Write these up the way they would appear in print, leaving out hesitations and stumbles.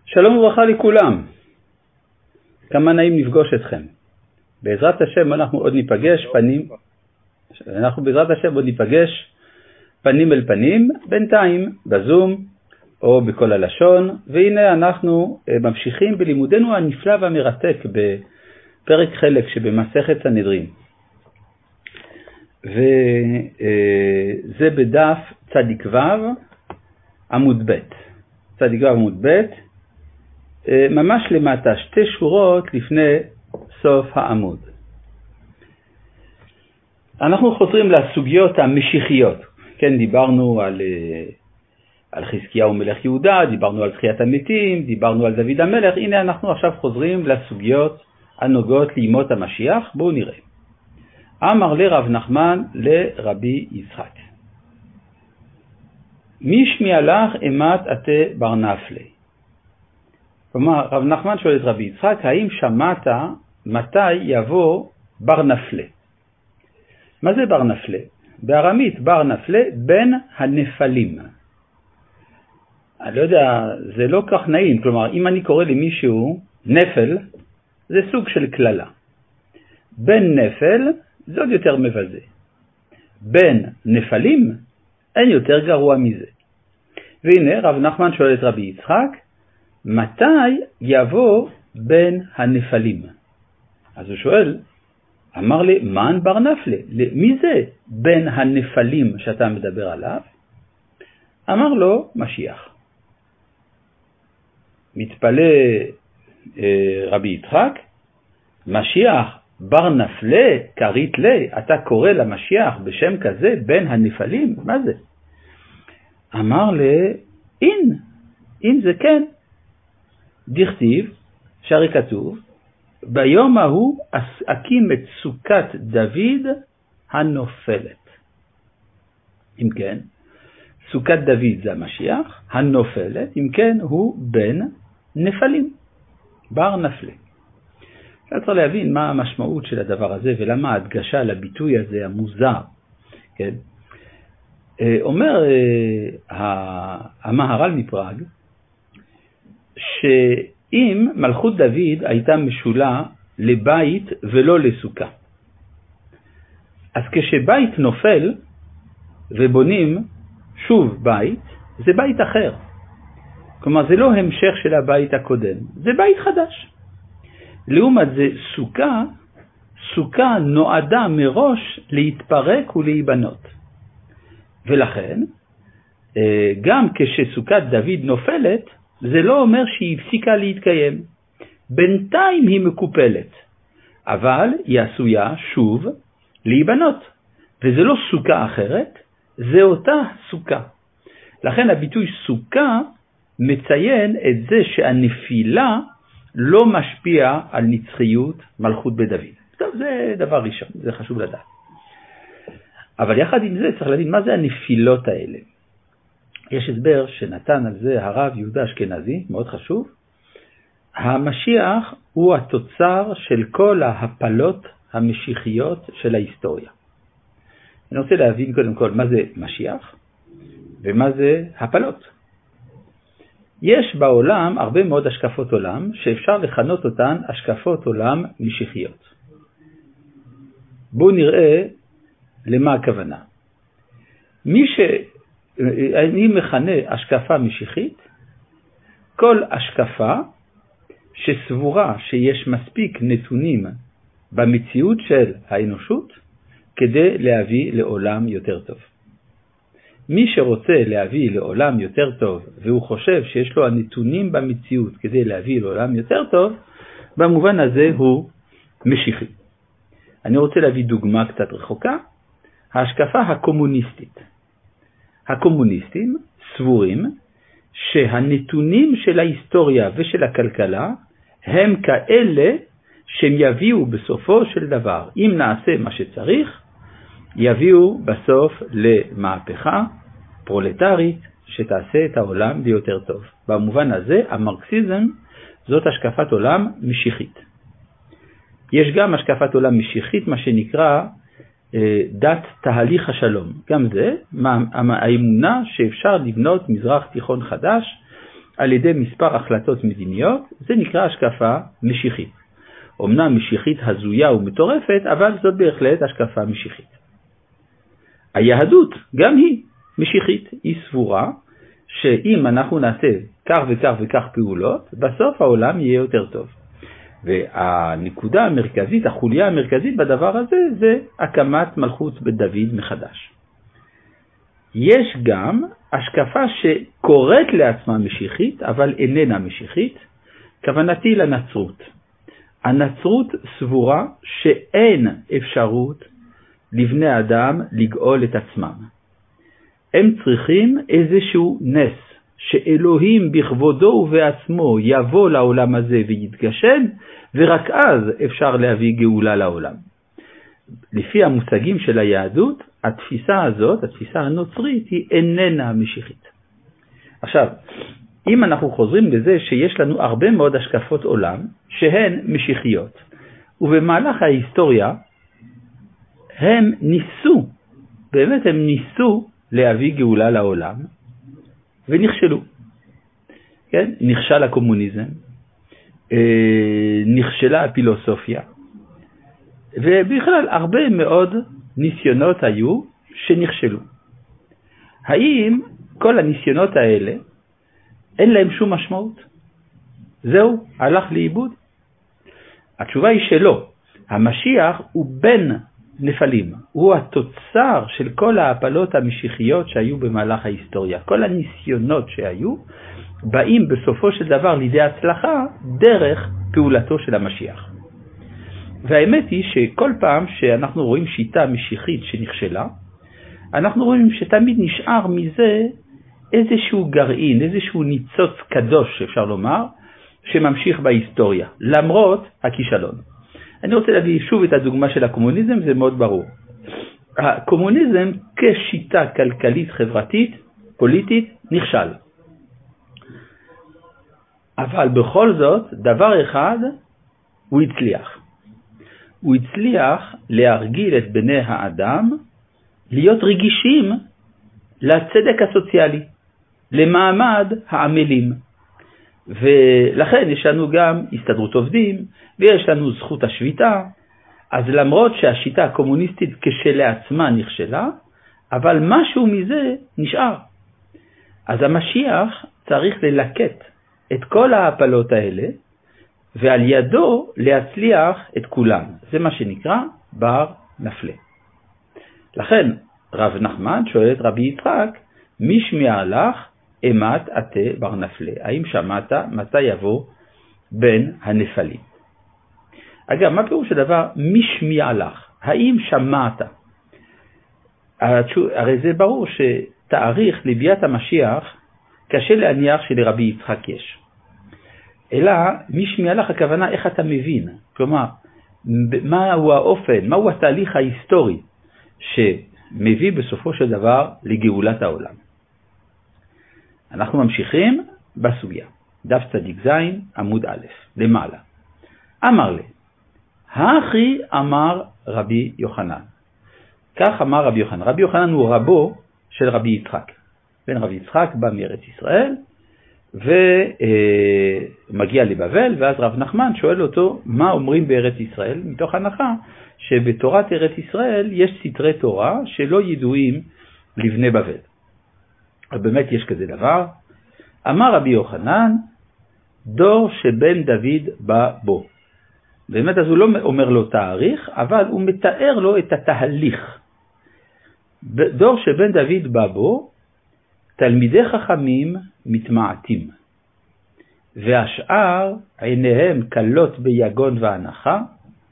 שלום וברכה לכולם. כמה נעים לפגוש אתכם. בעזרת השם אנחנו עוד ניפגש פנים אל פנים, בינתיים בזום או בכל הלשון, והנה אנחנו ממשיכים בלימודנו הנפלא והמרתק בפרק חלק שבמסכת סנהדרין. וזה בדף צדיק ו' עמוד ב'. צדיק ו' עמוד ב', ממש למטה, 2 שורות לפני סוף העמוד. אנחנו חוזרים לסוגיות המשיחיות. כן, דיברנו על חזקיהו מלך יהודה, דיברנו על תחיית המתים, דיברנו על דוד המלך. הנה אנחנו עכשיו חוזרים לסוגיות הנוגעות לימות המשיח. בואו נראה. אמר לרב נחמן לרבי יצחק, מי שמיע לך אימת אתה בר נפלה? כלומר, רב נחמן שואל את רבי יצחק, האם שמעת מתי יבוא בר נפלה? מה זה בר נפלה? בארמית בר נפלה בן הנפלים. אני לא יודע, זה לא כך נעים. כלומר, אם אני קורא למישהו נפל, זה סוג של כללה. בן נפל זה עוד יותר מבזה. בן נפלים אין יותר גרוע מזה. והנה רב נחמן שואל את רבי יצחק, מתי יבוא בן הנפלים? אז הוא שואל, אמר לי, מן בר נפלה? מי זה בן הנפלים שאתה מדבר עליו? אמר לו, משיח. מתפלא רבי יצחק, משיח בר נפלה, קרית לי, אתה קורא למשיח בשם כזה, בן הנפלים? מה זה? אמר לי, אין זה כן. דכתיב, שהרי כתוב, ביום ההוא אקים את סוכת דוד הנופלת. אם כן, סוכת דוד זה המשיח, הנופלת, אם כן, הוא בן נפלים, בר נפלה. אתה צריך להבין מה המשמעות של הדבר הזה ולמה ההדגשה לביטוי הזה המוזר. כן? אומר המהר"ל מפראג, שאם מלכות דוד הייתה משולה לבית ולא לסוכה, אז כשבית נופל ובונים שוב בית, זה בית אחר. כלומר, זה לא המשך של הבית הקודם, זה בית חדש. לעומת זה, סוכה נועדה מראש להתפרק ולהיבנות. ולכן, גם כשסוכת דוד נופלת, זה לא אומר שהיא הפסיקה להתקיים. בינתיים היא מקופלת, אבל היא עשויה שוב להיבנות. וזה לא סוכה אחרת, זה אותה סוכה. לכן הביטוי סוכה מציין את זה שהנפילה לא משפיע על נצחיות מלכות בדוד. טוב, זה דבר ראשון, זה חשוב לדעת. אבל יחד עם זה צריך להבין מה זה הנפילות האלה. יש הסבר שנתן על זה הרב יהודה אשכנזי, מאוד חשוב. המשיח הוא התוצר של כל ההפלות המשיחיות של ההיסטוריה. אני רוצה להבין קודם כל מה זה משיח ומה זה הפלות. יש בעולם הרבה מאוד השקפות עולם שאפשר לכנות אותן השקפות עולם משיחיות. בואו נראה למה הכוונה. אני מכנה השקפה משיחית, כל השקפה שסבורה שיש מספיק נתונים במציאות של האנושות כדי להביא לעולם יותר טוב. מי שרוצה להביא לעולם יותר טוב והוא חושב שיש לו הנתונים במציאות כדי להביא לעולם יותר טוב, במובן הזה הוא משיחי. אני רוצה להביא דוגמה קצת רחוקה, ההשקפה הקומוניסטית. הקומוניסטים סבורים שהנתונים של ההיסטוריה ושל הכלכלה הם כאלה שהם יביאו בסופו של דבר, אם נעשה מה שצריך, יביאו בסוף למהפכה פרולטרית שתעשה את העולם ליותר טוב. במובן הזה המרקסיזם זאת השקפת עולם משיחית. יש גם השקפת עולם משיחית, מה שנקרא דת תהליך השלום. גם זה האמונה שאפשר לבנות מזרח תיכון חדש על ידי מספר החלטות מדיניות, זה נקרא השקפה משיחית. אמנם משיחית הזויה ומטורפת, אבל זאת בהחלט השקפה משיחית. היהדות גם היא משיחית, היא סבורה שאם אנחנו נעשה כך וכך וכך פעולות, בסוף העולם יהיה יותר טוב. והנקודה המרכזית, החוליה המרכזית בדבר הזה, זה הקמת מלכות בית דוד מחדש. יש גם השקפה שקוראת לעצמה משיחית, אבל איננה משיחית, כוונתי לנצרות. הנצרות סבורה שאין אפשרות לבני אדם לגאול את עצמם. הם צריכים איזשהו נס, שאלוהים בכבודו ובעצמו יבוא לעולם הזה ויתגשם, ורק אז אפשר להביא גאולה לעולם. לפי המושגים של היהדות, התפיסה הזאת, התפיסה הנוצרית, היא איננה משיחית. עכשיו, אם אנחנו חוזרים לזה שיש לנו הרבה מאוד השקפות עולם שהן משיחיות, ובמהלך ההיסטוריה הם ניסו, באמת הם ניסו להביא גאולה לעולם, ונכשלו. כן? נכשל הקומוניזם, נכשלה הפילוסופיה, ובכלל הרבה מאוד ניסיונות היו שנכשלו. האם כל הניסיונות האלה אין להם שום משמעות? זהו, הלך לאיבוד? התשובה היא שלא. המשיח הוא בן נפלים, הוא התוצר של כל ההפלות המשיחיות שהיו במהלך ההיסטוריה. כל הניסיונות שהיו באים בסופו של דבר לידי הצלחה דרך פעולתו של המשיח. והאמת היא שכל פעם שאנחנו רואים שיטה משיחית שנכשלה, אנחנו רואים שתמיד נשאר מזה איזשהו גרעין, איזשהו ניצוץ קדוש, אפשר לומר, שממשיך בהיסטוריה, למרות הכישלון. אני רוצה להביא שוב את הדוגמה של הקומוניזם, זה מאוד ברור. הקומוניזם כשיטה כלכלית, חברתית, פוליטית, נכשל. אבל בכל זאת, דבר אחד, הוא הצליח. הוא הצליח להרגיל את בני האדם להיות רגישים לצדק הסוציאלי, למעמד העמלים. ולכן יש לנו גם הסתדרות עובדים, ויש לנו זכות השביתה. אז למרות שהשיטה הקומוניסטית כשלעצמה נכשלה, אבל משהו מזה נשאר. אז המשיח צריך ללקט את כל ההפלות האלה, ועל ידו להצליח את כולם. זה מה שנקרא בר נפלה. לכן רב נחמן שואל את רבי יצחק, מי שמיע לך אמת אתה בר נפלה? האם שמעת מתי יבוא בין הנפלים? אגב, מה פירוש הדבר מי שמיע לך? האם שמעת? הרי זה ברור שתאריך לביאת המשיח קשה להניח שלרבי יצחק יש. אלא מי שמיע לך הכוונה איך אתה מבין. כלומר, מהו האופן, מהו התהליך ההיסטורי שמביא בסופו של דבר לגאולת העולם. אנחנו ממשיכים בסוגיה. דף צדיק זין, עמוד א', למעלה. אמר לי, הכי אמר רבי יוחנן. כך אמר רבי יוחנן. רבי יוחנן הוא רבו של רבי יצחק. בן רבי יצחק בא מארץ ישראל, ומגיע לבבל, ואז רב נחמן שואל אותו מה אומרים בארץ ישראל, מתוך הנחה שבתורת ארץ ישראל יש סתרי תורה שלא ידועים לבני בבל. אז באמת יש כזה דבר. אמר רבי יוחנן, דור שבן דוד בא בו. באמת אז הוא לא אומר לו תאריך, אבל הוא מתאר לו את התהליך. דור שבן דוד בא בו, תלמידי חכמים מתמעטים, והשאר עיניהם קלות ביגון והנחה,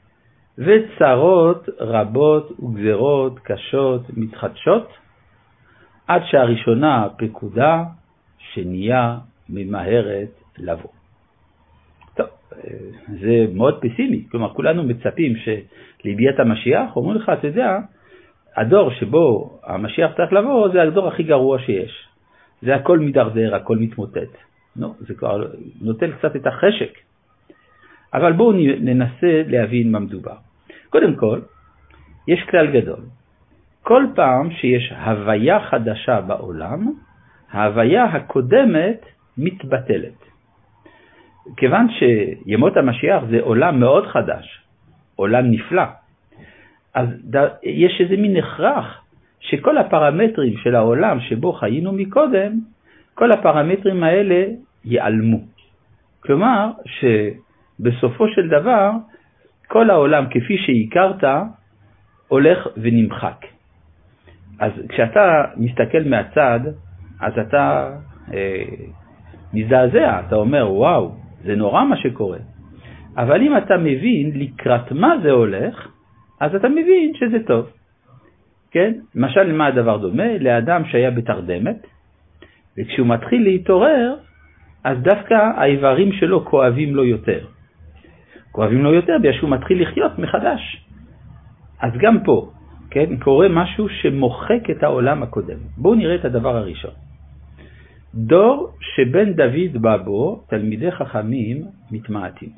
וצרות רבות וגזרות קשות מתחדשות, עד שהראשונה פקודה שנייה ממהרת לבוא. טוב, זה מאוד פסימי, כלומר כולנו מצפים שלביאת המשיח, אומרים לך, אתה יודע, הדור שבו המשיח צריך לבוא זה הדור הכי גרוע שיש. זה הכל מדרדר, הכל מתמוטט. לא, זה כבר נוטל קצת את החשק. אבל בואו ננסה להבין מה מדובר. קודם כל, יש כלל גדול. כל פעם שיש הוויה חדשה בעולם, ההוויה הקודמת מתבטלת. כיוון שימות המשיח זה עולם מאוד חדש, עולם נפלא, אז יש איזה מין הכרח שכל הפרמטרים של העולם שבו חיינו מקודם, כל הפרמטרים האלה ייעלמו. כלומר שבסופו של דבר כל העולם כפי שהכרת הולך ונמחק. אז כשאתה מסתכל מהצד, אז אתה מזדעזע, אתה אומר וואו, זה נורא מה שקורה. אבל אם אתה מבין לקראת מה זה הולך, אז אתה מבין שזה טוב. כן? למשל, למה הדבר דומה? לאדם שהיה בתרדמת, וכשהוא מתחיל להתעורר, אז דווקא האיברים שלו כואבים לו יותר. כואבים לו יותר בגלל שהוא מתחיל לחיות מחדש. אז גם פה, כן, קורה משהו שמוחק את העולם הקודם. בואו נראה את הדבר הראשון. דור שבן דוד בא בו, תלמידי חכמים מתמעטים.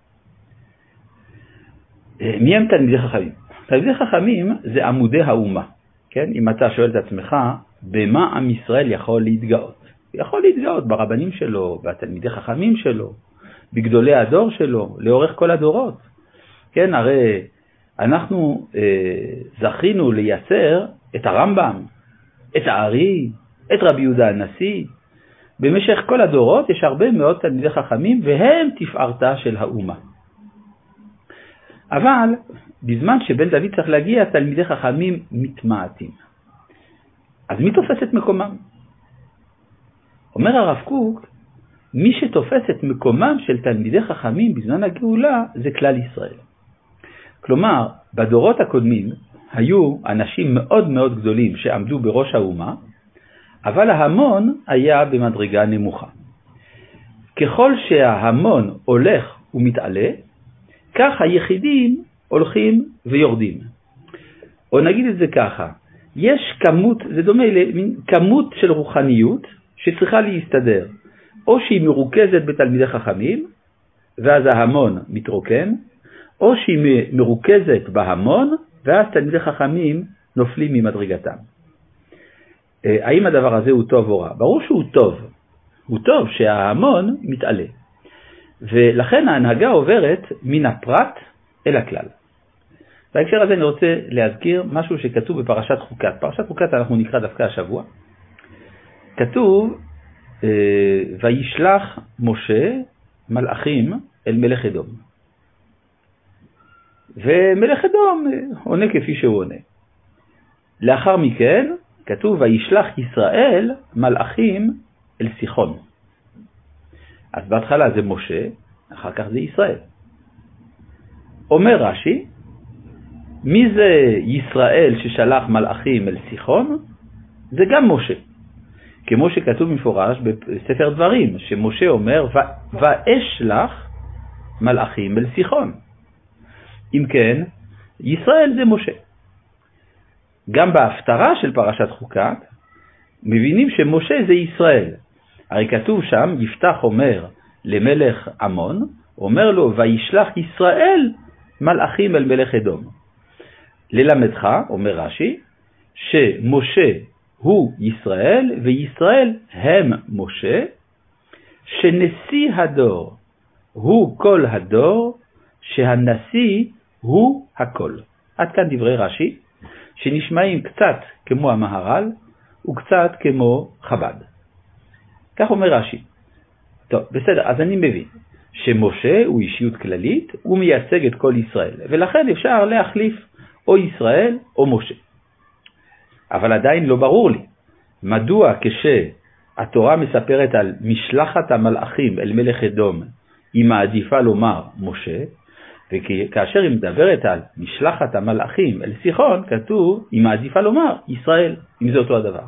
מי הם תלמידי חכמים? תלמידי חכמים זה עמודי האומה. כן? אם אתה שואל את עצמך, במה עם ישראל יכול להתגאות? הוא יכול להתגאות ברבנים שלו, בתלמידי חכמים שלו, בגדולי הדור שלו, לאורך כל הדורות. כן, הרי אנחנו זכינו לייצר את הרמב"ם, את הארי, את רבי יהודה הנשיא. במשך כל הדורות יש הרבה מאוד תלמידי חכמים, והם תפארתה של האומה. אבל בזמן שבן דוד צריך להגיע, תלמידי חכמים מתמעטים. אז מי תופס את מקומם? אומר הרב קוק, מי שתופס את מקומם של תלמידי חכמים בזמן הגאולה זה כלל ישראל. כלומר, בדורות הקודמים היו אנשים מאוד מאוד גדולים שעמדו בראש האומה, אבל ההמון היה במדרגה נמוכה. ככל שההמון הולך ומתעלה, כך היחידים הולכים ויורדים. או נגיד את זה ככה, יש כמות, זה דומה לכמות של רוחניות שצריכה להסתדר, או שהיא מרוכזת בתלמידי חכמים, ואז ההמון מתרוקן, או שהיא מרוכזת בהמון, ואז תלמידי חכמים נופלים ממדרגתם. האם הדבר הזה הוא טוב או רע? ברור שהוא טוב. הוא טוב שההמון מתעלה. ולכן ההנהגה עוברת מן הפרט אל הכלל. בהקשר הזה אני רוצה להזכיר משהו שכתוב בפרשת חוקת. פרשת חוקת אנחנו נקרא דווקא השבוע. כתוב, וישלח משה מלאכים אל מלך אדום. ומלך אדום עונה כפי שהוא עונה. לאחר מכן כתוב, וישלח ישראל מלאכים אל סיחון. אז בהתחלה זה משה, אחר כך זה ישראל. אומר רש"י, מי זה ישראל ששלח מלאכים אל סיחון? זה גם משה. כמו שכתוב מפורש בספר דברים, שמשה אומר, ואשלח מלאכים אל סיחון. אם כן, ישראל זה משה. גם בהפטרה של פרשת חוקת, מבינים שמשה זה ישראל. הרי כתוב שם, יפתח אומר למלך עמון, אומר לו, וישלח ישראל מלאכים אל מלך אדום. ללמדך, אומר רש"י, שמשה הוא ישראל, וישראל הם משה, שנשיא הדור הוא כל הדור, שהנשיא הוא הכל. עד כאן דברי רש"י, שנשמעים קצת כמו המהר"ל, וקצת כמו חב"ד. כך אומר רש"י. טוב, בסדר, אז אני מבין שמשה הוא אישיות כללית, הוא מייצג את כל ישראל, ולכן אפשר להחליף או ישראל או משה. אבל עדיין לא ברור לי, מדוע כשהתורה מספרת על משלחת המלאכים אל מלך אדום, היא מעדיפה לומר משה, וכאשר היא מדברת על משלחת המלאכים אל סיחון, כתוב, היא מעדיפה לומר ישראל, אם זה אותו הדבר.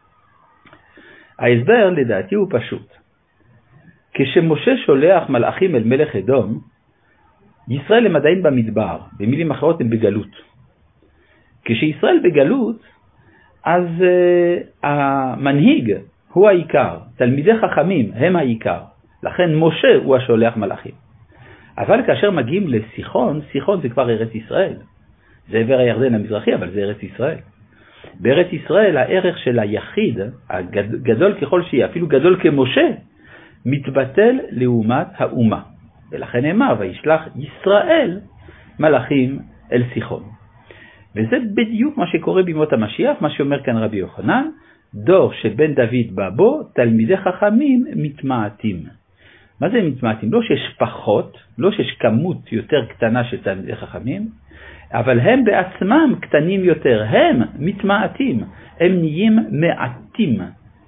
ההסבר לדעתי הוא פשוט. כשמשה שולח מלאכים אל מלך אדום, ישראל הם עדיין במדבר, במילים אחרות הם בגלות. כשישראל בגלות, אז המנהיג הוא העיקר, תלמידי חכמים הם העיקר, לכן משה הוא השולח מלאכים. אבל כאשר מגיעים לסיחון, סיחון זה כבר ארץ ישראל. זה עבר הירדן המזרחי, אבל זה ארץ ישראל. בארץ ישראל הערך של היחיד, הגדול ככל שיהיה, אפילו גדול כמשה, מתבטל לעומת האומה. ולכן נאמר, וישלח ישראל מלאכים אל סיחון. וזה בדיוק מה שקורה בימות המשיח, מה שאומר כאן רבי יוחנן, דור שבן דוד בא בו, תלמידי חכמים מתמעטים. מה זה מתמעטים? לא שיש פחות, לא שיש כמות יותר קטנה של תלמידי חכמים, אבל הם בעצמם קטנים יותר, הם מתמעטים, הם נהיים מעטים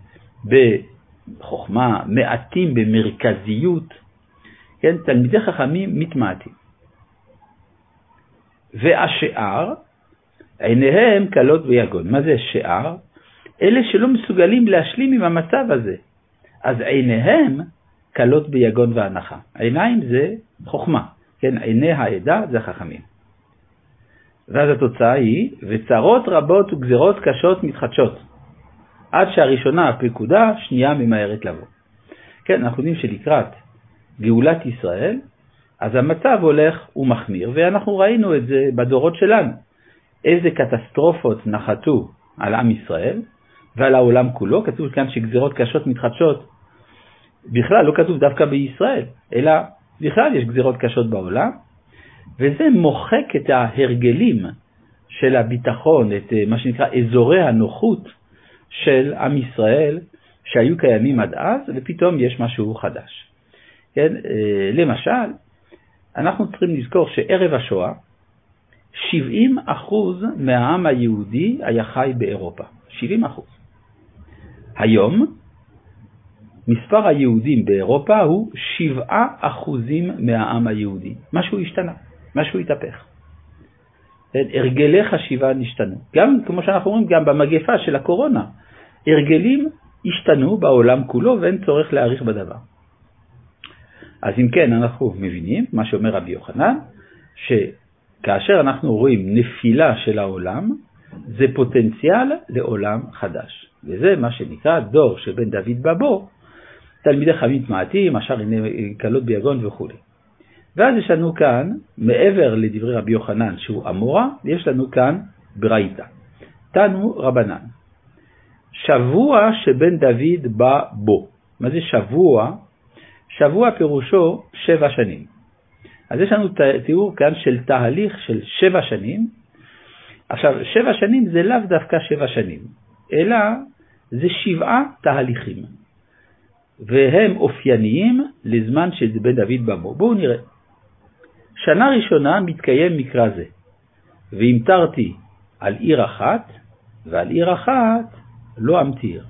בחוכמה, מעטים במרכזיות, כן? תלמידי חכמים מתמעטים. והשאר, עיניהם קלות ביגון. מה זה שאר? אלה שלא מסוגלים להשלים עם המצב הזה. אז עיניהם קלות ביגון והנחה. עיניים זה חוכמה, כן? עיני העדה זה חכמים. ואז התוצאה היא, וצרות רבות וגזרות קשות מתחדשות, עד שהראשונה הפקודה, שנייה ממהרת לבוא. כן, אנחנו יודעים שלקראת גאולת ישראל, אז המצב הולך ומחמיר, ואנחנו ראינו את זה בדורות שלנו. איזה קטסטרופות נחתו על עם ישראל ועל העולם כולו. כתוב כאן שגזרות קשות מתחדשות, בכלל לא כתוב דווקא בישראל, אלא בכלל יש גזרות קשות בעולם, וזה מוחק את ההרגלים של הביטחון, את מה שנקרא אזורי הנוחות של עם ישראל שהיו קיימים עד אז, ופתאום יש משהו חדש. כן? למשל, אנחנו צריכים לזכור שערב השואה, 70% מהעם היהודי היה חי באירופה. 70%. היום, מספר היהודים באירופה הוא 7% מהעם היהודי. משהו השתנה, משהו התהפך. הרגלי חשיבה נשתנו. גם, כמו שאנחנו אומרים, גם במגפה של הקורונה, הרגלים השתנו בעולם כולו ואין צורך להאריך בדבר. אז אם כן, אנחנו מבינים, מה שאומר רבי יוחנן, שכאשר אנחנו רואים נפילה של העולם, זה פוטנציאל לעולם חדש. וזה מה שנקרא דור שבן דוד בא בו, תלמידי חכמים מתמעטים, השאר עיני קלות ביגון וכו'. ואז יש לנו כאן, מעבר לדברי רבי יוחנן שהוא אמורה, יש לנו כאן ברייתא. תנו רבנן. שבוע שבן דוד בא בו. מה זה שבוע? שבוע פירושו 7 שנים. אז יש לנו תיאור כאן של תהליך של 7 שנים. עכשיו, 7 שנים זה לאו דווקא 7 שנים, אלא זה 7 תהליכים. והם אופייניים לזמן של בן דוד בא בו. בואו נראה. שנה ראשונה מתקיים מקרא זה. והמטרתי על עיר אחת, ועל עיר אחת לא אמטיר.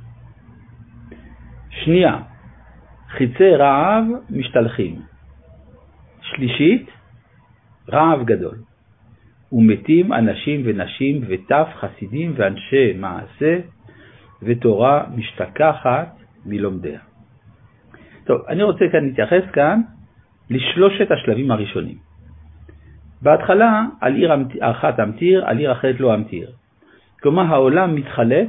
שנייה, חיצי רעב משתלחים. שלישית, רעב גדול. ומתים אנשים ונשים וטף חסידים ואנשי מעשה, ותורה משתכחת מלומדיה. טוב, אני רוצה כאן להתייחס כאן לשלושת השלבים הראשונים. בהתחלה על עיר אחת אמתיר, על עיר אחרת לא אמתיר. כלומר העולם מתחלק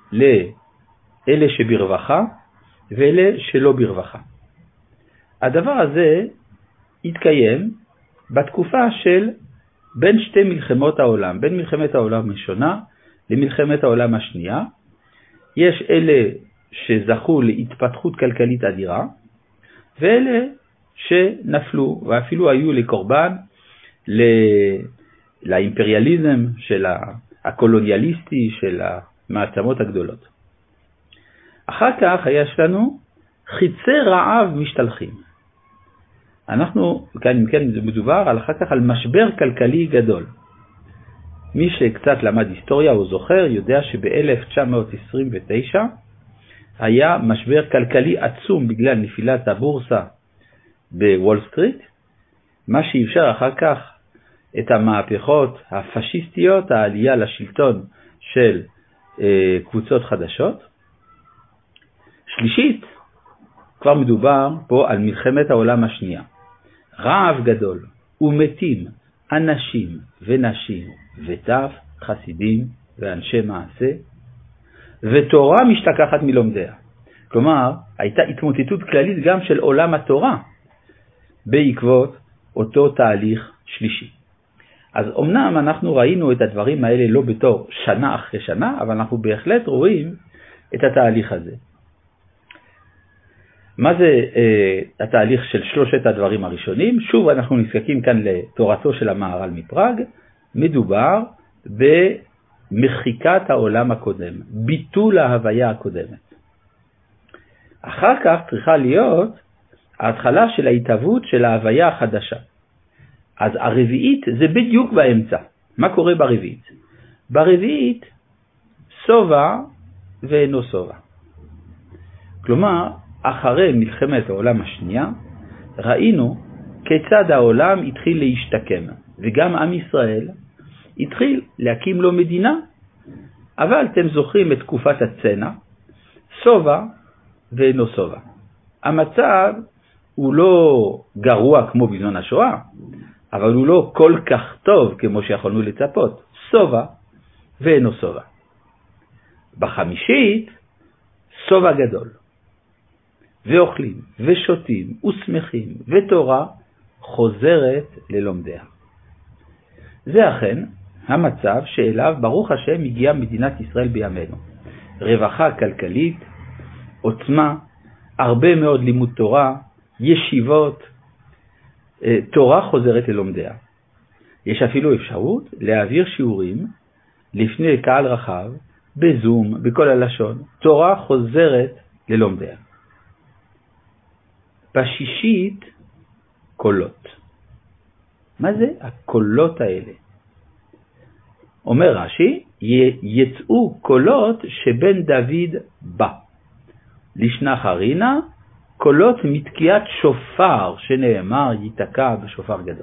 לאלה שברווחה ואלה שלא ברווחה. הדבר הזה התקיים בתקופה של בין שתי מלחמות העולם, בין מלחמת העולם הראשונה למלחמת העולם השנייה. יש אלה שזכו להתפתחות כלכלית אדירה, ואלה שנפלו ואפילו היו לקורבן לאימפריאליזם של הקולוניאליסטי של המעצמות הגדולות. אחר כך יש לנו חיצי רעב משתלחים. אנחנו, כאן מדובר על אחר כך על משבר כלכלי גדול. מי שקצת למד היסטוריה או זוכר יודע שב-1929 היה משבר כלכלי עצום בגלל נפילת הבורסה בוול סטריט, מה שאפשר אחר כך את המהפכות הפשיסטיות, העלייה לשלטון של קבוצות חדשות. שלישית, כבר מדובר פה על מלחמת העולם השנייה. רעב גדול ומתים אנשים ונשים וטף חסידים ואנשי מעשה, ותורה משתכחת מלומדיה. כלומר, הייתה התמוטטות כללית גם של עולם התורה בעקבות אותו תהליך שלישי. אז אמנם אנחנו ראינו את הדברים האלה לא בתור שנה אחרי שנה, אבל אנחנו בהחלט רואים את התהליך הזה. מה זה התהליך של שלושת הדברים הראשונים? שוב אנחנו נזקקים כאן לתורתו של המהר"ל מפראג. מדובר במחיקת העולם הקודם, ביטול ההוויה הקודמת. אחר כך צריכה להיות ההתחלה של ההתהוות של ההוויה החדשה. אז הרביעית זה בדיוק באמצע. מה קורה ברביעית? ברביעית סובה ואינו סובה. כלומר, אחרי מלחמת העולם השנייה, ראינו כיצד העולם התחיל להשתקם, וגם עם ישראל התחיל להקים לו מדינה, אבל אתם זוכרים את תקופת הצנע, סובה ואינו סובה. המצב הוא לא גרוע כמו בזמן השואה, אבל הוא לא כל כך טוב כמו שיכולנו לצפות. סובה ואינו סובה. בחמישית, סובה גדול. ואוכלים ושותים ושמחים ותורה חוזרת ללומדיה. זה אכן המצב שאליו ברוך השם הגיעה מדינת ישראל בימינו. רווחה כלכלית, עוצמה, הרבה מאוד לימוד תורה, ישיבות, תורה חוזרת ללומדיה. יש אפילו אפשרות להעביר שיעורים לפני קהל רחב, בזום, בכל הלשון. תורה חוזרת ללומדיה. בשישית, קולות. מה זה הקולות האלה? אומר רש"י, יצאו קולות שבן דוד בא. לשנה חרינה, קולות מתקיעת שופר, שנאמר ייתקע בשופר גדול.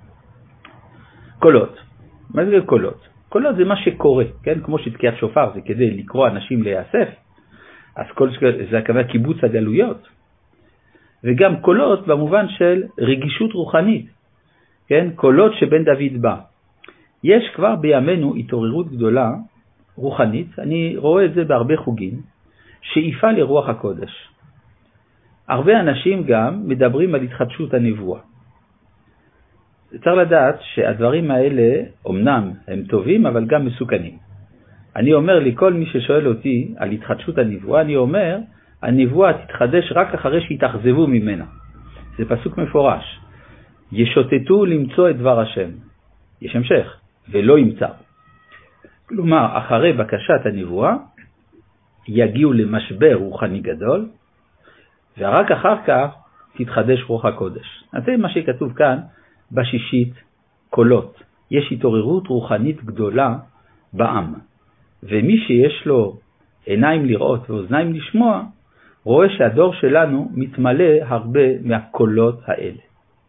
קולות. מה זה קולות? קולות זה מה שקורה, כן? כמו שתקיעת שופר זה כדי לקרוא אנשים להיאסף, אז קול זה הכוונה קיבוץ הגלויות. וגם קולות במובן של רגישות רוחנית, כן? קולות שבן דוד בא. יש כבר בימינו התעוררות גדולה רוחנית, אני רואה את זה בהרבה חוגים, שאיפה לרוח הקודש. הרבה אנשים גם מדברים על התחדשות הנבואה. צריך לדעת שהדברים האלה אומנם הם טובים אבל גם מסוכנים. אני אומר לכל מי ששואל אותי על התחדשות הנבואה, אני אומר הנבואה תתחדש רק אחרי שיתאכזבו ממנה. זה פסוק מפורש. ישוטטו למצוא את דבר השם. יש המשך, ולא ימצא. כלומר, אחרי בקשת הנבואה, יגיעו למשבר רוחני גדול, ורק אחר כך תתחדש רוח הקודש. זה מה שכתוב כאן בשישית, קולות. יש התעוררות רוחנית גדולה בעם. ומי שיש לו עיניים לראות ואוזניים לשמוע, רואה שהדור שלנו מתמלא הרבה מהקולות האלה.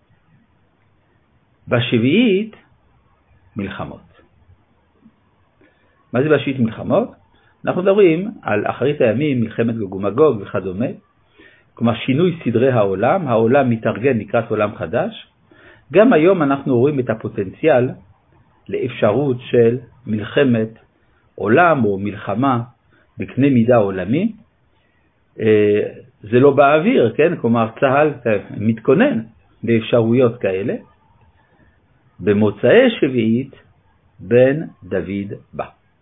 בשביעית, מלחמות. מה זה בשביעית מלחמות? אנחנו מדברים על אחרית הימים, מלחמת גוג ומגוג וכדומה. כלומר, שינוי סדרי העולם, העולם מתארגן לקראת עולם חדש. גם היום אנחנו רואים את הפוטנציאל לאפשרות של מלחמת עולם או מלחמה בקנה מידה עולמי. זה לא באוויר, כן? כלומר, צה"ל מתכונן לאפשרויות כאלה. במוצאי שביעית, בן דוד בא.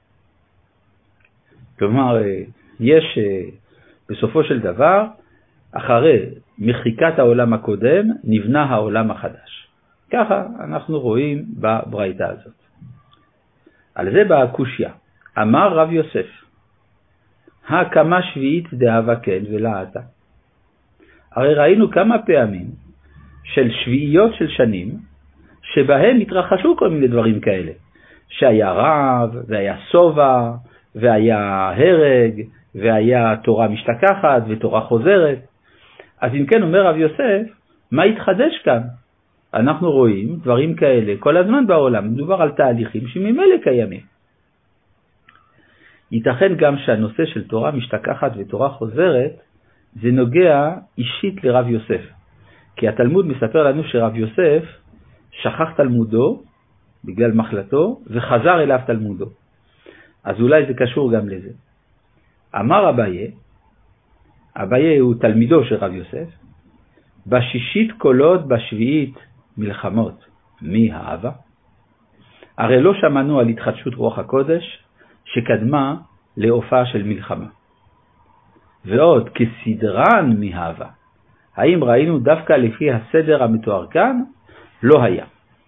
כלומר, יש בסופו של דבר, אחרי מחיקת העולם הקודם, נבנה העולם החדש. ככה אנחנו רואים בברייתא הזאת. על זה באה הקושיה. אמר רב יוסף, הקמה שביעית דהבה כן ולעתה. הרי ראינו כמה פעמים של שביעיות של שנים, שבהם התרחשו כל מיני דברים כאלה. שהיה רב, והיה סובה, והיה הרג, והיה תורה משתכחת, ותורה חוזרת. אז אם כן אומר רב יוסף, מה התחדש כאן? אנחנו רואים דברים כאלה כל הזמן בעולם, מדובר על תהליכים שממילא קיימים. ייתכן גם שהנושא של תורה משתכחת ותורה חוזרת, זה נוגע אישית לרב יוסף. כי התלמוד מספר לנו שרב יוסף שכח תלמודו בגלל מחלתו, וחזר אליו תלמודו. אז אולי זה קשור גם לזה. אמר אביי, אביי הוא תלמידו של רב יוסף, בשישית קולות, בשביעית מלחמות. מי האהבה? הרי לא שמענו על התחדשות רוח הקודש שקדמה להופעה של מלחמה. ועוד כסדרן מהאהבה. האם ראינו דווקא לפי הסדר המתואר כאן? לא היה.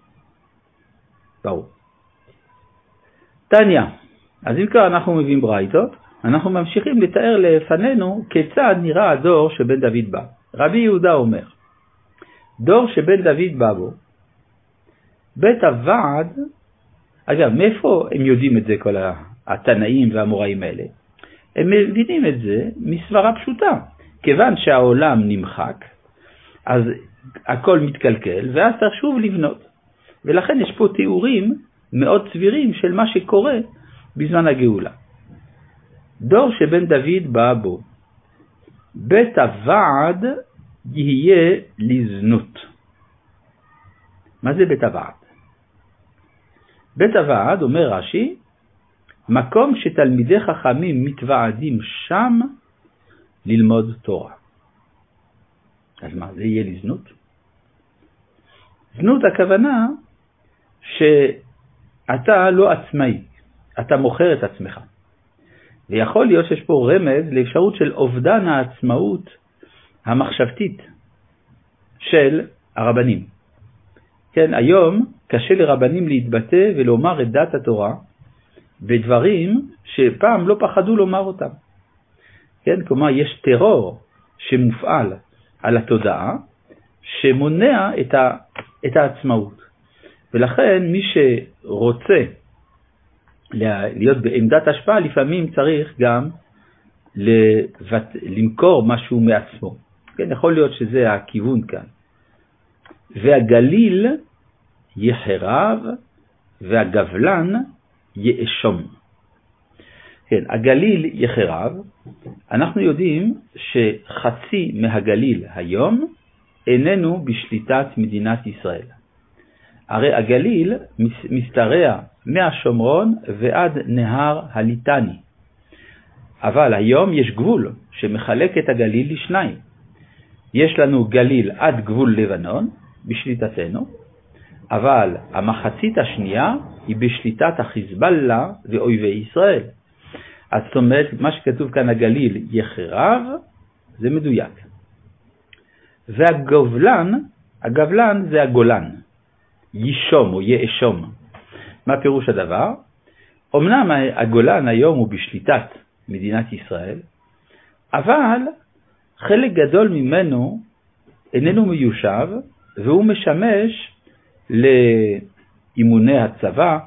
ברור. תניא, אז אם כבר אנחנו מביאים ברייתות, אנחנו ממשיכים לתאר לפנינו כיצד נראה הדור שבן דוד בא. רבי יהודה אומר, דור שבן דוד בא בו, בית הוועד, אגב, מאיפה הם יודעים את זה כל התנאים והמוראים האלה? הם מבינים את זה מסברה פשוטה. כיוון שהעולם נמחק, אז הכל מתקלקל, ואז צריך שוב לבנות. ולכן יש פה תיאורים מאוד סבירים של מה שקורה בזמן הגאולה. דור שבן דוד בא בו, בית הוועד יהיה לזנות. מה זה בית הוועד? בית הוועד, אומר רש"י, מקום שתלמידי חכמים מתוועדים שם ללמוד תורה. אז מה, זה יהיה לזנות? זנות הכוונה שאתה לא עצמאי, אתה מוכר את עצמך. ויכול להיות שיש פה רמז לאפשרות של אובדן העצמאות המחשבתית של הרבנים. כן, היום קשה לרבנים להתבטא ולומר את דת התורה בדברים שפעם לא פחדו לומר אותם. כן, כלומר יש טרור שמופעל על התודעה שמונע את העצמאות. ולכן מי שרוצה להיות בעמדת השפעה לפעמים צריך גם למכור משהו מעצמו. כן, יכול להיות שזה הכיוון כאן. והגליל יחרב והגבלן יאשום. כן, הגליל יחרב, אנחנו יודעים שחצי מהגליל היום איננו בשליטת מדינת ישראל. הרי הגליל משתרע מהשומרון ועד נהר הליטני. אבל היום יש גבול שמחלק את הגליל לשניים. יש לנו גליל עד גבול לבנון בשליטתנו, אבל המחצית השנייה היא בשליטת החיזבאללה ואויבי ישראל. אז זאת אומרת, מה שכתוב כאן הגליל יחרב, זה מדויק. והגבלן, הגבלן זה הגולן, ישום או יאשום. מה פירוש הדבר? אמנם הגולן היום הוא בשליטת מדינת ישראל, אבל חלק גדול ממנו איננו מיושב, והוא משמש לאימוני הצבא,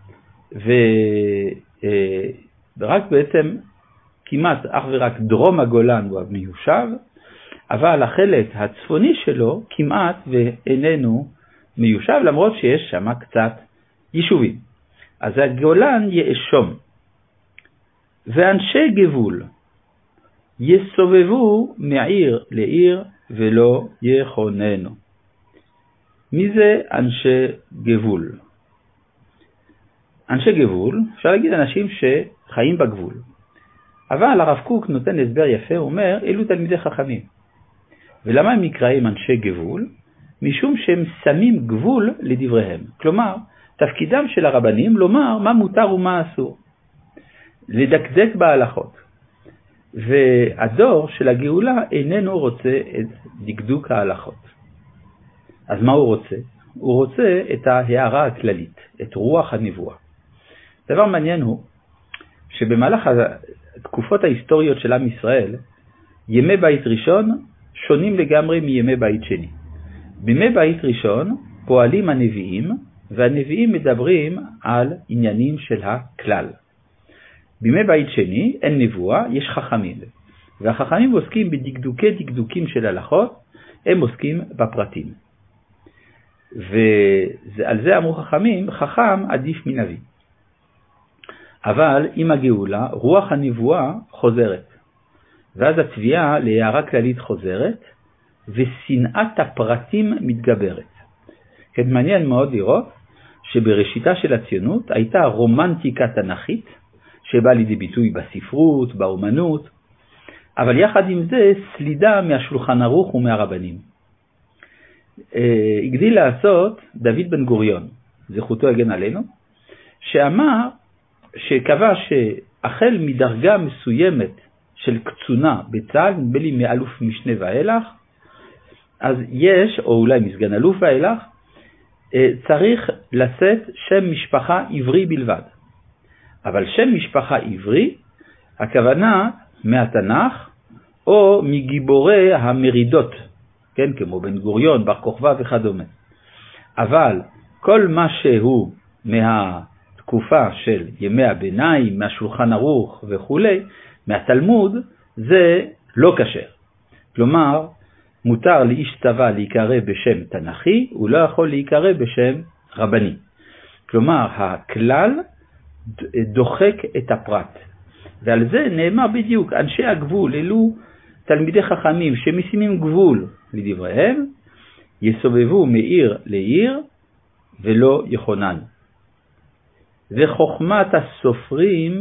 ורק בעצם כמעט אך ורק דרום הגולן הוא מיושב, אבל החלק הצפוני שלו כמעט ואיננו מיושב, למרות שיש שם קצת יישובים. אז הגולן יאשום, ואנשי גבול יסובבו מעיר לעיר ולא יכוננו. מי זה אנשי גבול? אנשי גבול, אפשר להגיד אנשים שחיים בגבול. אבל הרב קוק נותן הסבר יפה, הוא אומר, אלו תלמידי חכמים. ולמה הם נקראים אנשי גבול? משום שהם שמים גבול לדבריהם. כלומר, תפקידם של הרבנים לומר מה מותר ומה אסור. לדקדק בהלכות. והדור של הגאולה איננו רוצה את דקדוק ההלכות. אז מה הוא רוצה? הוא רוצה את ההערה הכללית, את רוח הנבואה. דבר מעניין הוא שבמהלך התקופות ההיסטוריות של עם ישראל, ימי בית ראשון שונים לגמרי מימי בית שני. בימי בית ראשון פועלים הנביאים, והנביאים מדברים על עניינים של הכלל. בימי בית שני אין נבואה, יש חכמים. והחכמים עוסקים דקדוקים של הלכות, הם עוסקים בפרטים. ועל זה אמרו חכמים, חכם עדיף מנביא. אבל עם הגאולה, רוח הנבואה חוזרת. ואז התביעה להערה כללית חוזרת, ושנאת הפרטים מתגברת. כן, מעניין מאוד לראות שבראשיתה של הציונות הייתה רומנטיקה תנכית, שבאה לידי ביטוי בספרות, באומנות, אבל יחד עם זה סלידה מהשולחן ערוך ומהרבנים. הגדיל לעשות דוד בן גוריון, זכותו יגן עלינו, שקבע שהחל מדרגה מסוימת של קצונה בצה"ל, נדמה לי מאלוף משנה ואילך, אז יש, או אולי מסגן אלוף ואילך, צריך לשאת שם משפחה עברי בלבד. אבל שם משפחה עברי, הכוונה מהתנ"ך, או מגיבורי המרידות, כן, כמו בן גוריון, בר כוכבא וכדומה. אבל כל מה שהוא מהתקופה של ימי הביניים, מהשולחן ערוך וכו', מהתלמוד, זה לא כשר. כלומר, מותר לאיש צבא להיקרא בשם תנ"כי, הוא לא יכול להיקרא בשם רבני. כלומר, הכלל דוחק את הפרט. ועל זה נאמר בדיוק, אנשי הגבול, אלו תלמידי חכמים שמשימים גבול לדבריהם, יסובבו מעיר לעיר ולא יכונן. וחוכמת הסופרים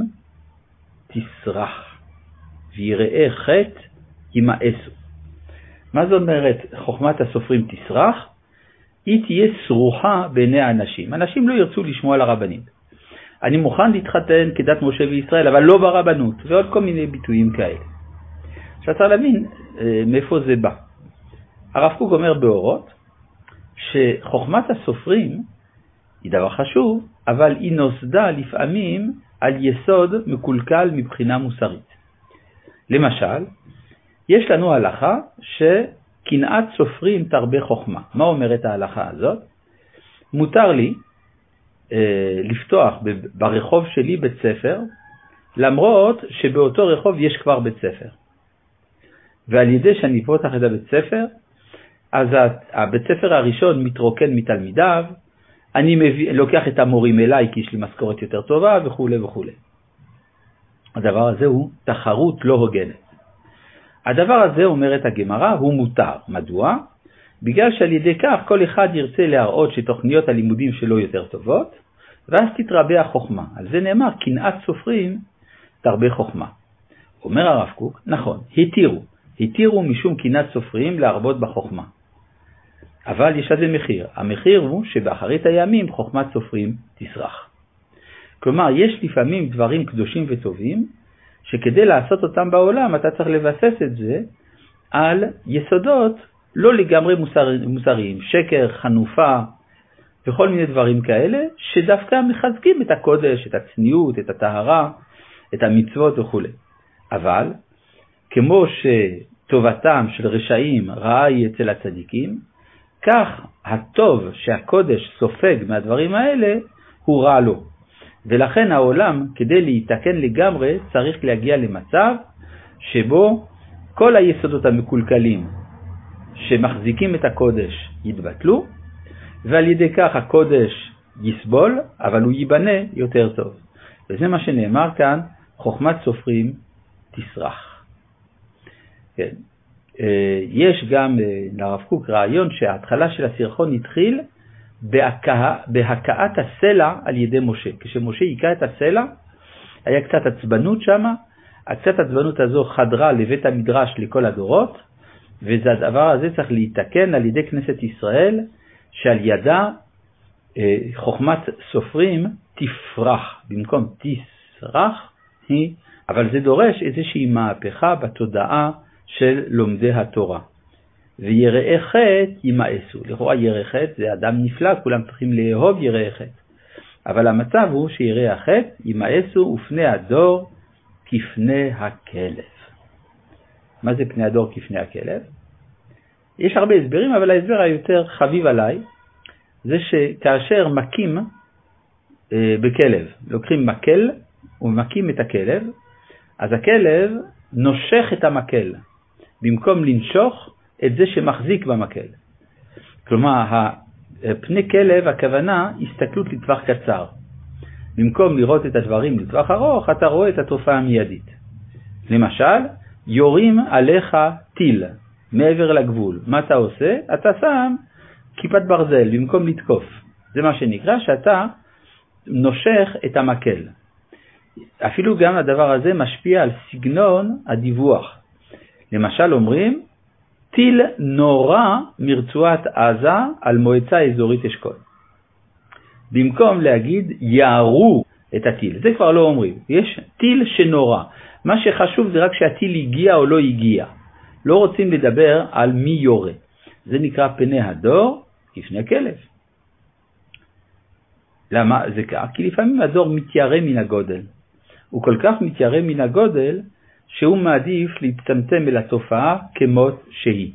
תסרח, ויראה חטא ימאסו. מה זאת אומרת חוכמת הסופרים תסרח? היא תהיה סרוחה בעיני האנשים. אנשים לא ירצו לשמוע על הרבנים. אני מוכן להתחתן כדת משה וישראל, אבל לא ברבנות, ועוד כל מיני ביטויים כאלה. עכשיו צריך להבין מאיפה זה בא. הרב קוק אומר באורות, שחוכמת הסופרים היא דבר חשוב, אבל היא נוסדה לפעמים על יסוד מקולקל מבחינה מוסרית. למשל, יש לנו הלכה שקנאת סופרים תרבה חוכמה. מה אומרת ההלכה הזאת? מותר לי לפתוח ברחוב שלי בית ספר, למרות שבאותו רחוב יש כבר בית ספר. ועל ידי שאני פותח את הבית ספר, אז הבית ספר הראשון מתרוקן מתלמידיו, אני לוקח את המורים אליי כי יש לי משכורת יותר טובה וכו' וכו'. הדבר הזה הוא תחרות לא הוגנת. הדבר הזה, אומרת הגמרא, הוא מותר. מדוע? בגלל שעל ידי כך כל אחד ירצה להראות שתוכניות הלימודים שלו יותר טובות, ואז תתרבה החוכמה. על זה נאמר, קנאת סופרים תרבה חוכמה. אומר הרב קוק, נכון, התירו משום קנאת סופרים להרבות בחוכמה. אבל יש לזה מחיר. המחיר הוא שבאחרית הימים חוכמת סופרים תסרח. כלומר, יש לפעמים דברים קדושים וטובים, שכדי לעשות אותם בעולם אתה צריך לבסס את זה על יסודות לא לגמרי מוסריים, שקר, חנופה וכל מיני דברים כאלה, שדווקא מחזקים את הקודש, את הצניעות, את הטהרה, את המצוות וכו'. אבל, כמו שטובתם של רשעים רעה היא אצל הצדיקים, כך הטוב שהקודש סופג מהדברים האלה הוא רע לו. ולכן העולם, כדי להתקן לגמרי, צריך להגיע למצב שבו כל היסודות המקולקלים שמחזיקים את הקודש יתבטלו, ועל ידי כך הקודש יסבול, אבל הוא ייבנה יותר טוב. וזה מה שנאמר כאן, חוכמת סופרים תסרח. כן. יש גם לרב קוק רעיון שההתחלה של הסרחון התחיל בהקעת הסלע על ידי משה. כשמשה יקע את הסלע, היה קצת עצבנות שמה, הקצת עצבנות הזו חדרה לבית המדרש לכל הדורות, והדבר הזה צריך להתקן על ידי כנסת ישראל, שעל ידה חוכמת סופרים תפרח, במקום תסרח, אבל זה דורש איזושהי מהפכה בתודעה של לומדי התורה. ויראי חטא ימאסו. לכאורה יראי חטא זה אדם נפלא, כולם צריכים לאהוב יראי חטא. אבל המצב הוא שיראי החטא ימאסו ופני הדור כפני הכלב. מה זה פני הדור כפני הכלב? יש הרבה הסברים, אבל ההסבר היותר חביב עליי, זה שכאשר מכים בכלב, לוקחים מקל ומקים את הכלב, אז הכלב נושך את המקל, במקום לנשוך את זה שמחזיק במקל. כלומר, פני כלב, הכוונה, הסתכלות לטווח קצר. במקום לראות את הדברים לטווח ארוך, אתה רואה את התופעה המיידית. למשל, יורים עליך טיל מעבר לגבול. מה אתה עושה? אתה שם כיפת ברזל במקום לתקוף. זה מה שנקרא שאתה נושך את המקל. אפילו גם הדבר הזה משפיע על סגנון הדיווח. למשל אומרים, טיל נורא מרצועת עזה על מועצה אזורית אשכול. במקום להגיד יערו את הטיל, זה כבר לא אומרים. יש טיל שנורא. מה שחשוב זה רק שהטיל הגיע או לא הגיע. לא רוצים לדבר על מי יורה. זה נקרא פני הדור כפני הכלב. למה זה כך? כי לפעמים הדור מתיירא מן הגודל. הוא כל כך מתיירא מן הגודל שהוא מעדיף להצטמצם אל התופעה כמות שהיא.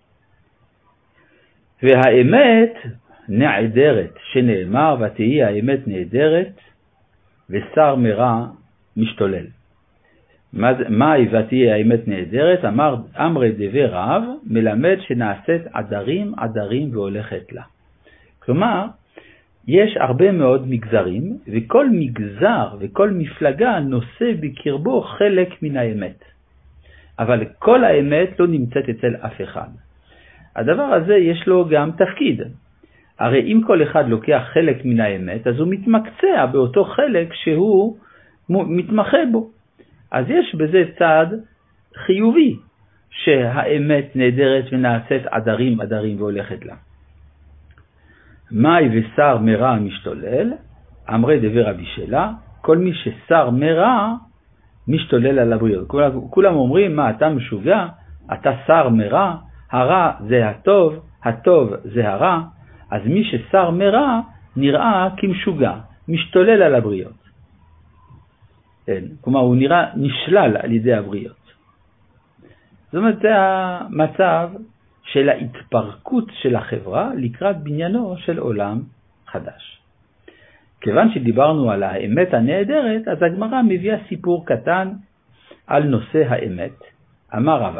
והאמת נעדרת, שנאמר ותהי האמת נעדרת ושר מרע משתולל. מה ותהי האמת נעדרת? אמרי דבי רב מלמד שנעשית עדרים עדרים והולכת לה. כלומר, יש הרבה מאוד מגזרים, וכל מגזר וכל מפלגה נושא בקרבו חלק מן האמת. אבל כל האמת לא נמצאת אצל אף אחד. הדבר הזה יש לו גם תפקיד. הרי אם כל אחד לוקח חלק מן האמת, אז הוא מתמקצע באותו חלק שהוא מתמחה בו. אז יש בזה צד חיובי, שהאמת נהדרת ונעשית עדרים עדרים והולכת לה. מאי ושר מרע משתולל, אמרי דבר רבי שלה, כל מי ששר מרע משתולל על הבריות. כולם אומרים, מה אתה משוגע? אתה שר מרע, הרע זה הטוב, הטוב זה הרע, אז מי ששר מרע נראה כמשוגע, משתולל על הבריות. כן, כלומר הוא נראה נשלל על ידי הבריות. זאת אומרת, זה המצב של ההתפרקות של החברה לקראת בניינו של עולם חדש. כיוון שדיברנו על האמת הנהדרת, אז הגמרא מביאה סיפור קטן על נושא האמת. אמר רבא,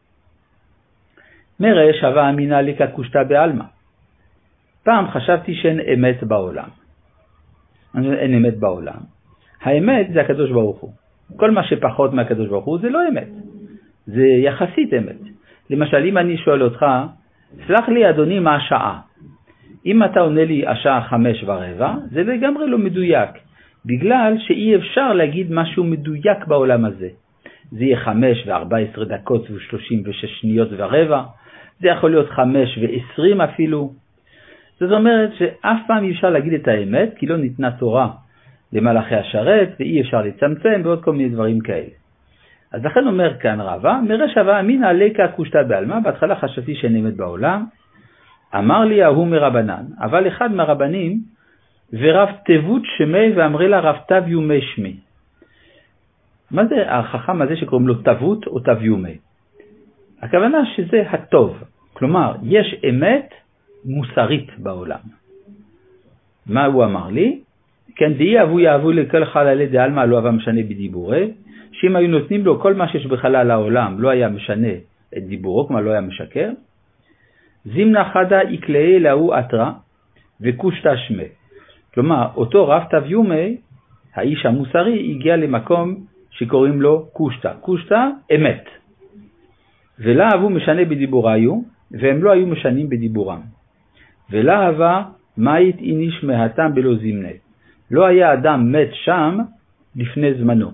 מראה שווה אמינה לקקושתא בעלמא. פעם חשבתי שאין אמת בעולם. אין אמת בעולם. האמת זה הקדוש ברוך הוא. כל מה שפחות מהקדוש ברוך הוא זה לא אמת. זה יחסית אמת. למשל, אם אני שואל אותך, סלח לי אדוני מה השעה? אם אתה עונה לי השעה 5:15, זה לגמרי לא מדויק. בגלל שאי אפשר להגיד משהו מדויק בעולם הזה. זה יהיה 5:14 ו36 שניות ורבע. זה יכול להיות 5:20 אפילו. זאת אומרת שאף פעם אי אפשר להגיד את האמת, כי לא ניתנה תורה למלאכי השרת, ואי אפשר לצמצם ועוד כל מיני דברים כאלה. אז לכן אומר כאן רבא, מראה שווה אמינא לקא קושתא בעלמא, בהתחלה חשבתי שאין אמת בעולם, אמר לי ההוא מרבנן, אבל אחד מהרבנים, ורב תבות שמי ואמרי לה רב תביומי שמי. מה זה החכם הזה שקוראים לו תבות או תביומי? הכוונה שזה הטוב, כלומר יש אמת מוסרית בעולם. מה הוא אמר לי? כן, דהי אבו יאהבו לכל חללי דעלמא לא אהבה משנה בדיבורי, שאם היו נותנים לו כל מה שיש בחלל העולם לא היה משנה את דיבורו, כלומר לא היה משקר. זימנה חדה יקלעי להוא אתרא וקושתא שמי. כלומר, אותו רב תביומי, האיש המוסרי, הגיע למקום שקוראים לו קושתא. קושתא, אמת. ולא אהבו משנה בדיבוריו, והם לא היו משנים בדיבורם. ולא אהבה מאית איניש מהתם בלא זימנה. לא היה אדם מת שם לפני זמנו.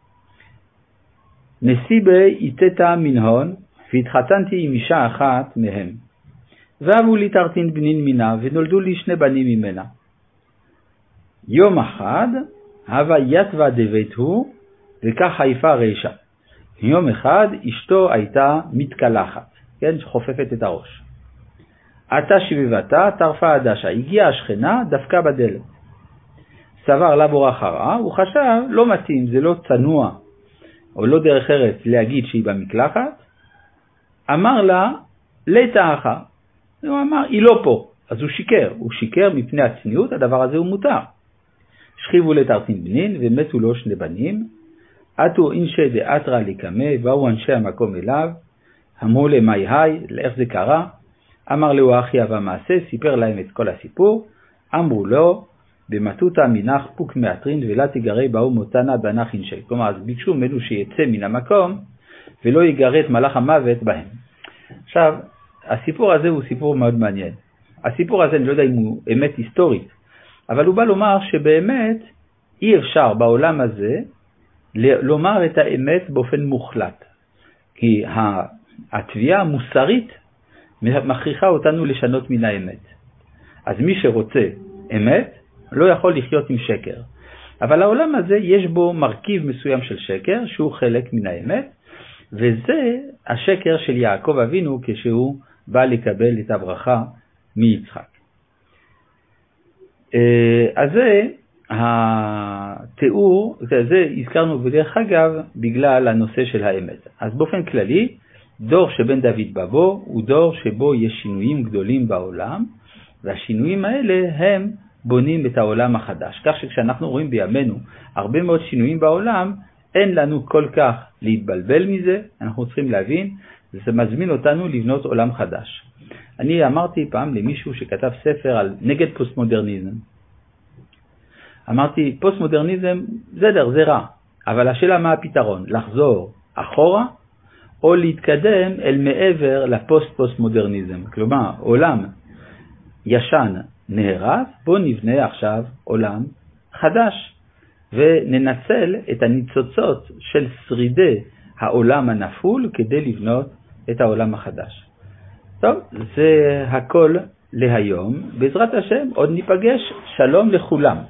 נסיבי איתתה מנהון, והתחתנתי עם אישה אחת מהם. ואהבו לי תרתין בנין מינה, ונולדו לי 2 בנים ממנה. יום אחד, הווה יתווה דבית הוא, וכך חיפה רישה. יום אחד, אשתו הייתה מתקלחת, כן, חופפת את הראש. עתה שביבתה, טרפה עדשה, הגיעה השכנה, דווקא בדלת. סבר לה בורח הרע, הוא חשב, לא מתאים, זה לא צנוע, או לא דרך ארץ להגיד שהיא במקלחת. אמר לה, ליתה אחר. הוא אמר, היא לא פה. אז הוא שיקר מפני הצניעות, הדבר הזה הוא מותר. שכיבו לתרתין בנין, ומתו לו 2 בנים. עתו אינשי דאתרא לקמא, באו אנשי המקום אליו, אמרו למי היי, לאיך זה קרה. אמר לו אחי אבא מעשה, סיפר להם את כל הסיפור. אמרו לו, במטותא מנח פוק מאטרין ולא תגרי באו מותנה בנח אינשי. כלומר, אז ביקשו ממנו שיצא מן המקום, ולא יגרה את מלאך המוות בהם. עכשיו, הסיפור הזה הוא סיפור מאוד מעניין. הסיפור הזה, אני לא יודע אם הוא אמת היסטורית, אבל הוא בא לומר שבאמת אי אפשר בעולם הזה לומר את האמת באופן מוחלט. כי התביעה המוסרית מכריחה אותנו לשנות מן האמת. אז מי שרוצה אמת לא יכול לחיות עם שקר. אבל העולם הזה יש בו מרכיב מסוים של שקר שהוא חלק מן האמת, וזה השקר של יעקב אבינו כשהוא בא לקבל את הברכה מיצחק. אז זה התיאור, זה הזכרנו בדרך אגב בגלל הנושא של האמת. אז באופן כללי, דור שבן דוד בבוא הוא דור שבו יש שינויים גדולים בעולם, והשינויים האלה הם בונים את העולם החדש. כך שכשאנחנו רואים בימינו הרבה מאוד שינויים בעולם, אין לנו כל כך להתבלבל מזה, אנחנו צריכים להבין, זה מזמין אותנו לבנות עולם חדש. אני אמרתי פעם למישהו שכתב ספר נגד פוסט-מודרניזם. אמרתי, פוסט-מודרניזם זה רע, אבל השאלה מה הפתרון? לחזור אחורה או להתקדם אל מעבר לפוסט-פוסט-מודרניזם? כלומר, עולם ישן נהרס, בוא נבנה עכשיו עולם חדש, וננצל את הניצוצות של שרידי העולם הנפול כדי לבנות את העולם החדש. טוב, זה הכל להיום. בעזרת השם עוד ניפגש. שלום לכולם.